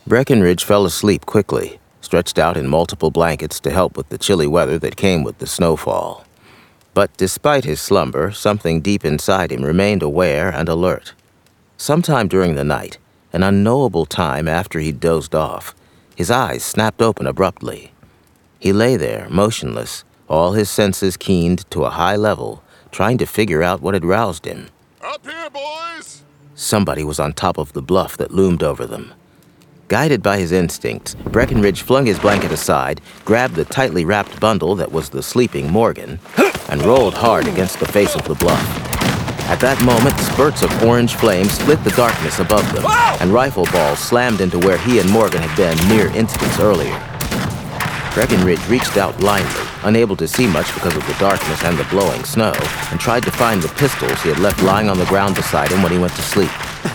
Breckinridge fell asleep quickly, stretched out in multiple blankets to help with the chilly weather that came with the snowfall. But despite his slumber, something deep inside him remained aware and alert. Sometime during the night, an unknowable time after he'd dozed off, his eyes snapped open abruptly. He lay there, motionless, all his senses keened to a high level, trying to figure out what had roused him. Up here, boys! Somebody was on top of the bluff that loomed over them. Guided by his instincts, Breckinridge flung his blanket aside, grabbed the tightly wrapped bundle that was the sleeping Morgan, and rolled hard against the face of the bluff. At that moment, spurts of orange flame split the darkness above them, and rifle balls slammed into where he and Morgan had been mere instants earlier. Breckinridge reached out blindly, unable to see much because of the darkness and the blowing snow, and tried to find the pistols he had left lying on the ground beside him when he went to sleep.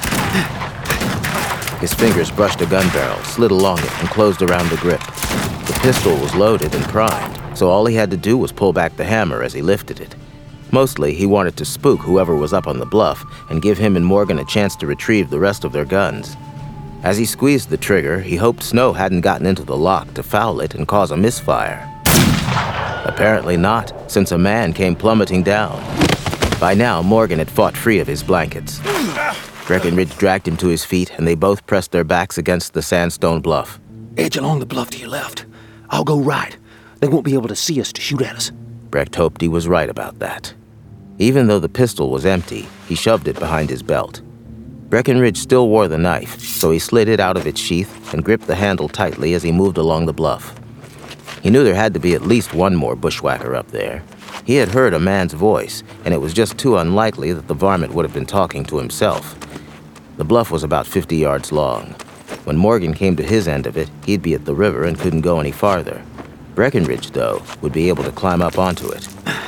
His fingers brushed a gun barrel, slid along it, and closed around the grip. The pistol was loaded and primed, so all he had to do was pull back the hammer as he lifted it. Mostly, he wanted to spook whoever was up on the bluff and give him and Morgan a chance to retrieve the rest of their guns. As he squeezed the trigger, he hoped snow hadn't gotten into the lock to foul it and cause a misfire. Apparently not, since a man came plummeting down. By now, Morgan had fought free of his blankets. Breckinridge dragged him to his feet, and they both pressed their backs against the sandstone bluff. Edge along the bluff to your left. I'll go right. They won't be able to see us to shoot at us. Brecht hoped he was right about that. Even though the pistol was empty, he shoved it behind his belt. Breckinridge still wore the knife, so he slid it out of its sheath and gripped the handle tightly as he moved along the bluff. He knew there had to be at least one more bushwhacker up there. He had heard a man's voice, and it was just too unlikely that the varmint would have been talking to himself. The bluff was about 50 yards long. When Morgan came to his end of it, he'd be at the river and couldn't go any farther. Breckinridge, though, would be able to climb up onto it.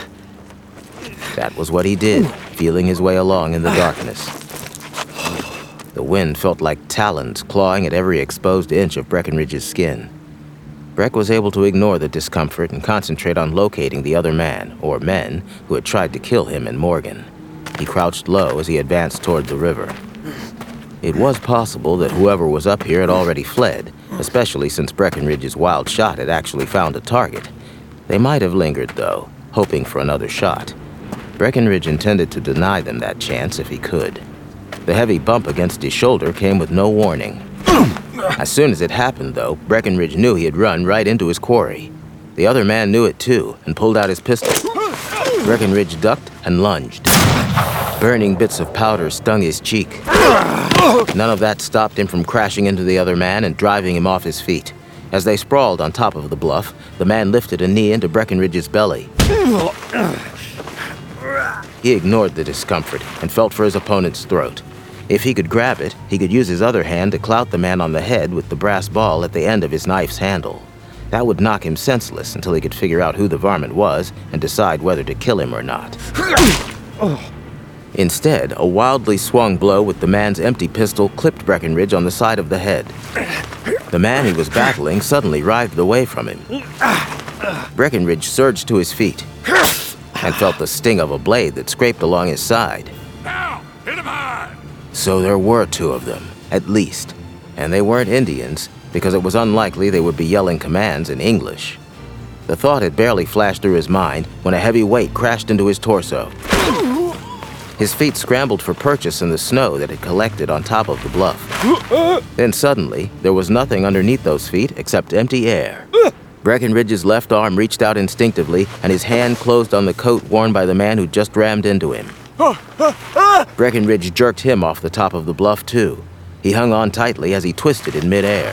That was what he did, feeling his way along in the darkness. The wind felt like talons clawing at every exposed inch of Breckinridge's skin. Breck was able to ignore the discomfort and concentrate on locating the other man, or men, who had tried to kill him and Morgan. He crouched low as he advanced toward the river. It was possible that whoever was up here had already fled, especially since Breckinridge's wild shot had actually found a target. They might have lingered, though, hoping for another shot. Breckinridge intended to deny them that chance if he could. The heavy bump against his shoulder came with no warning. As soon as it happened, though, Breckinridge knew he had run right into his quarry. The other man knew it, too, and pulled out his pistol. Breckinridge ducked and lunged. Burning bits of powder stung his cheek. None of that stopped him from crashing into the other man and driving him off his feet. As they sprawled on top of the bluff, the man lifted a knee into Breckinridge's belly. He ignored the discomfort and felt for his opponent's throat. If he could grab it, he could use his other hand to clout the man on the head with the brass ball at the end of his knife's handle. That would knock him senseless until he could figure out who the varmint was and decide whether to kill him or not. Instead, a wildly swung blow with the man's empty pistol clipped Breckinridge on the side of the head. The man he was battling suddenly writhed away from him. Breckinridge surged to his feet and felt the sting of a blade that scraped along his side. Now! Hit him hard! So there were two of them, at least. And they weren't Indians, because it was unlikely they would be yelling commands in English. The thought had barely flashed through his mind when a heavy weight crashed into his torso. His feet scrambled for purchase in the snow that had collected on top of the bluff. Then suddenly, there was nothing underneath those feet except empty air. Breckinridge's left arm reached out instinctively, and his hand closed on the coat worn by the man who just rammed into him. Breckinridge jerked him off the top of the bluff, too. He hung on tightly as he twisted in midair.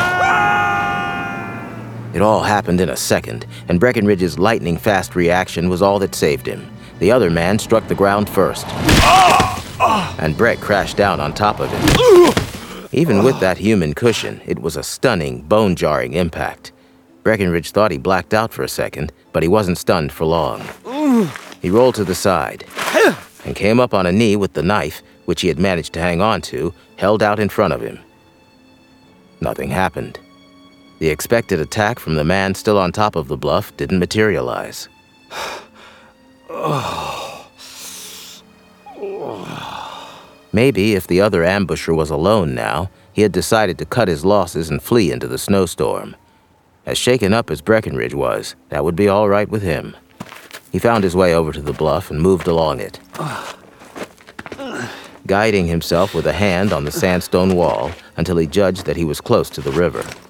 It all happened in a second, and Breckinridge's lightning-fast reaction was all that saved him. The other man struck the ground first, and Breck crashed down on top of him. Even with that human cushion, it was a stunning, bone-jarring impact. Breckinridge thought he blacked out for a second, but he wasn't stunned for long. He rolled to the side and came up on a knee with the knife, which he had managed to hang on to, held out in front of him. Nothing happened. The expected attack from the man still on top of the bluff didn't materialize. Maybe if the other ambusher was alone now, he had decided to cut his losses and flee into the snowstorm. As shaken up as Breckenridge was, that would be all right with him. He found his way over to the bluff and moved along it, guiding himself with a hand on the sandstone wall until he judged that he was close to the river.